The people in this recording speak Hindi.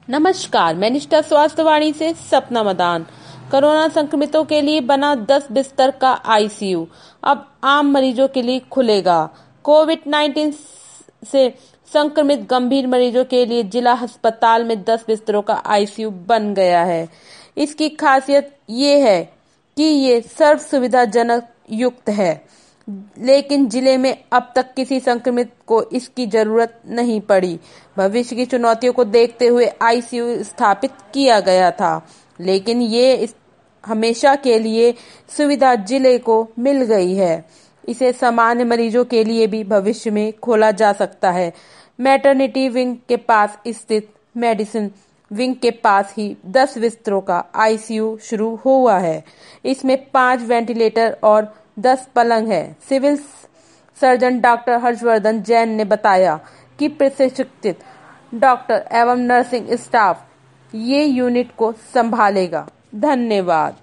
नमस्कार, मैं निष्ठा स्वास्थ्य वाणी से सपना मदान। कोरोना संक्रमितों के लिए बना 10 बिस्तर का आईसीयू अब आम मरीजों के लिए खुलेगा। कोविड-19 से संक्रमित गंभीर मरीजों के लिए जिला अस्पताल में 10 बिस्तरों का आईसीयू बन गया है। इसकी खासियत ये है कि ये सर्व सुविधाजनक युक्त है, लेकिन जिले में अब तक किसी संक्रमित को इसकी जरूरत नहीं पड़ी। भविष्य की चुनौतियों को देखते हुए आईसीयू स्थापित किया गया था, लेकिन ये हमेशा के लिए सुविधा जिले को मिल गई है। इसे सामान्य मरीजों के लिए भी भविष्य में खोला जा सकता है। मैटरनिटी विंग के पास स्थित मेडिसिन विंग के पास ही 10 बिस्तरों का आईसीयू शुरू हुआ है। इसमें 5 वेंटिलेटर और 10 पलंग है। Civil surgeon doctor Harshvardhan Jain ने बताया कि प्रशिक्षित डॉक्टर एवं नर्सिंग स्टाफ ये यूनिट को संभालेगा। धन्यवाद।